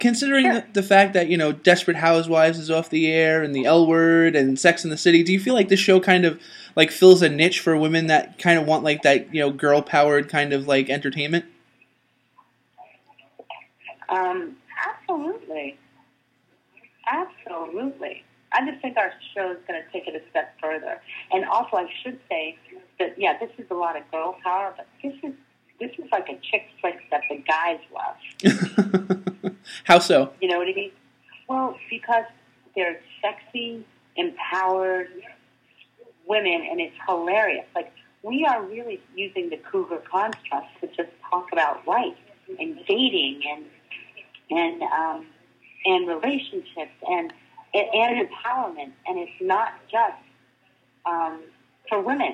considering Sure. the fact that, Desperate Housewives is off the air and the L Word and Sex in the City, do you feel like this show kind of like fills a niche for women that kind of want like that, girl powered kind of like entertainment? Absolutely. Absolutely. I just think our show is going to take it a step further. And also, I should say that, this is a lot of girl power, but this is like a chick flick that the guys love. How so? You know what I mean? Well, because they're sexy, empowered women, and it's hilarious. Like, we are really using the cougar construct to just talk about life and dating and relationships and empowerment, and it's not just for women.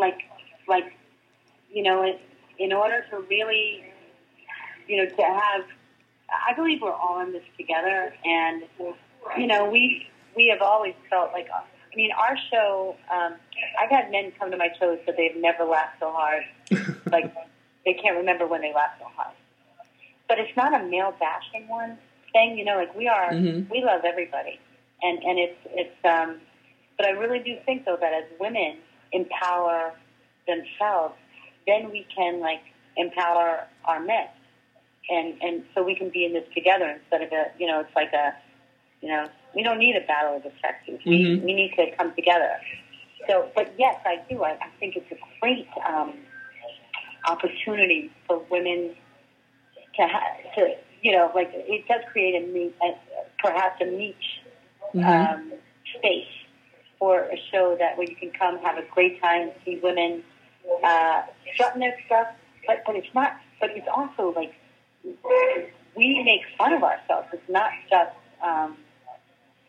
In order to really, to have, I believe we're all in this together, and we have always felt like, our show. I've had men come to my shows that they've never laughed so hard, like they can't remember when they laughed so hard. But it's not a male bashing one thing, we are. Mm-hmm. We love everybody. And it's but I really do think, though, that as women empower themselves, then we can, empower our men. And so we can be in this together instead of it's like we don't need a battle of the sexes. Mm-hmm. We need to come together. So, but yes, I do. I think it's a great opportunity for women to it does create perhaps a niche space for a show where you can come have a great time and see women strutting their stuff, but it's not. But it's also like we make fun of ourselves. It's not just.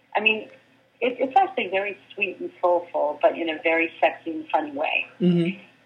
It's actually very sweet and soulful, but in a very sexy and funny way. Mm-hmm.